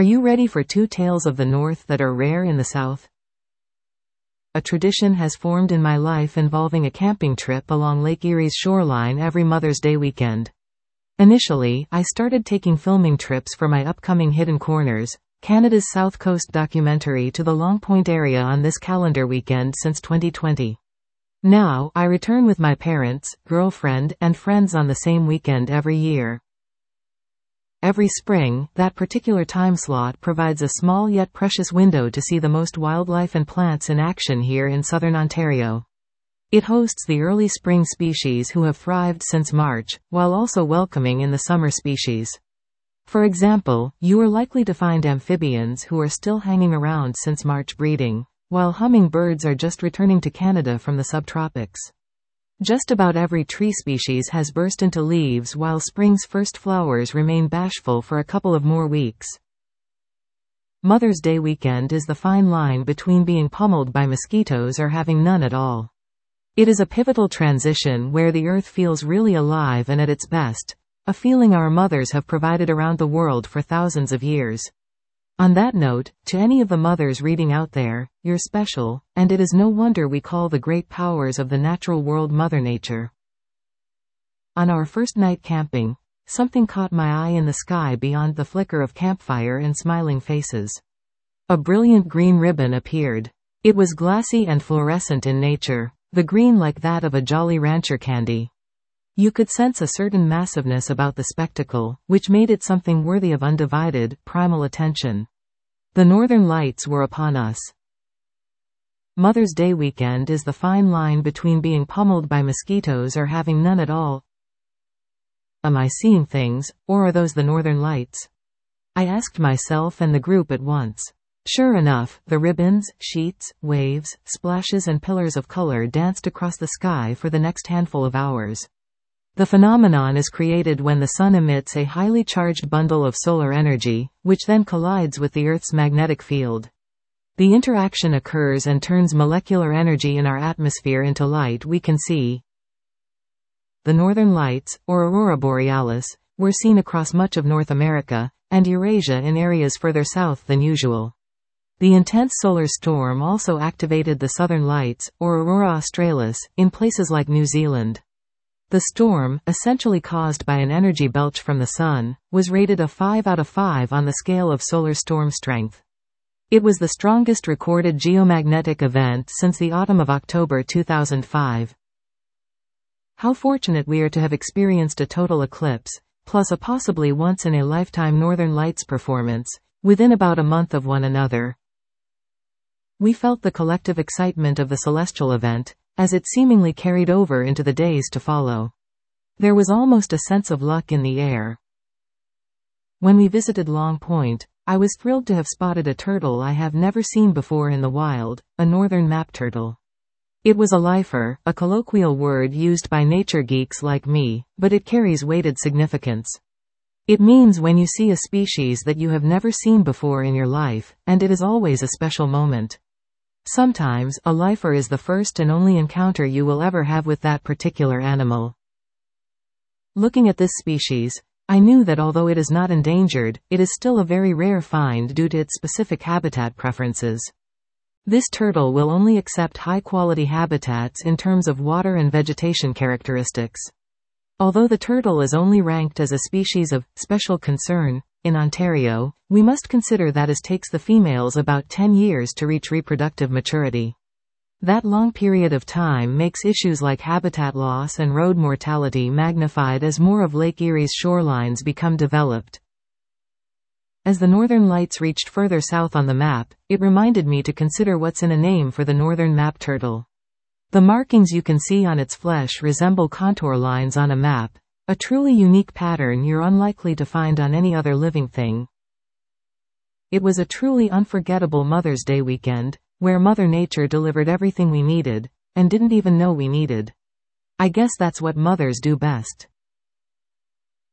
Are you ready for two tales of the North that are rare in the South? A tradition has formed in my life involving a camping trip along Lake Erie's shoreline every Mother's Day weekend. Initially, I started taking filming trips for my upcoming Hidden Corners, Canada's South Coast documentary, to the Long Point area on this calendar weekend since 2020. Now, I return with my parents, girlfriend, and friends on the same weekend every year. Every spring, that particular time slot provides a small yet precious window to see the most wildlife and plants in action here in southern Ontario. It hosts the early spring species who have thrived since March, while also welcoming in the summer species. For example, you are likely to find amphibians who are still hanging around since March breeding, while hummingbirds are just returning to Canada from the subtropics. Just about every tree species has burst into leaves, while spring's first flowers remain bashful for a couple of more weeks. Mother's Day weekend is the fine line between being pummeled by mosquitoes or having none at all. It is a pivotal transition where the earth feels really alive and at its best, a feeling our mothers have provided around the world for thousands of years. On that note, to any of the mothers reading out there, you're special, and it is no wonder we call the great powers of the natural world Mother Nature. On our first night camping, something caught my eye in the sky beyond the flicker of campfire and smiling faces. A brilliant green ribbon appeared. It was glassy and fluorescent in nature, the green like that of a Jolly Rancher candy. You could sense a certain massiveness about the spectacle, which made it something worthy of undivided, primal attention. The northern lights were upon us. Mother's Day weekend is the fine line between being pummeled by mosquitoes or having none at all. Am I seeing things, or are those the northern lights? I asked myself and the group at once. Sure enough, the ribbons, sheets, waves, splashes and pillars of color danced across the sky for the next handful of hours. The phenomenon is created when the sun emits a highly charged bundle of solar energy, which then collides with the Earth's magnetic field. The interaction occurs and turns molecular energy in our atmosphere into light we can see. The northern lights, or aurora borealis, were seen across much of North America, and Eurasia in areas further south than usual. The intense solar storm also activated the southern lights, or aurora australis, in places like New Zealand. The storm, essentially caused by an energy belch from the sun, was rated a 5 out of 5 on the scale of solar storm strength. It was the strongest recorded geomagnetic event since the autumn of October 2005. How fortunate we are to have experienced a total eclipse, plus a possibly once-in-a-lifetime Northern Lights performance, within about a month of one another. We felt the collective excitement of the celestial event, as it seemingly carried over into the days to follow. There was almost a sense of luck in the air. When we visited Long Point, I was thrilled to have spotted a turtle I have never seen before in the wild, a northern map turtle. It was a lifer, a colloquial word used by nature geeks like me, but it carries weighted significance. It means when you see a species that you have never seen before in your life, and it is always a special moment. Sometimes, a lifer is the first and only encounter you will ever have with that particular animal. Looking at this species, I knew that although it is not endangered, it is still a very rare find due to its specific habitat preferences. This turtle will only accept high-quality habitats in terms of water and vegetation characteristics. Although the turtle is only ranked as a species of special concern in Ontario, we must consider that it takes the females about 10 years to reach reproductive maturity. That long period of time makes issues like habitat loss and road mortality magnified as more of Lake Erie's shorelines become developed. As the northern lights reached further south on the map, it reminded me to consider what's in a name for the northern map turtle. The markings you can see on its flesh resemble contour lines on a map, a truly unique pattern you're unlikely to find on any other living thing. It was a truly unforgettable Mother's Day weekend, where Mother Nature delivered everything we needed, and didn't even know we needed. I guess that's what mothers do best.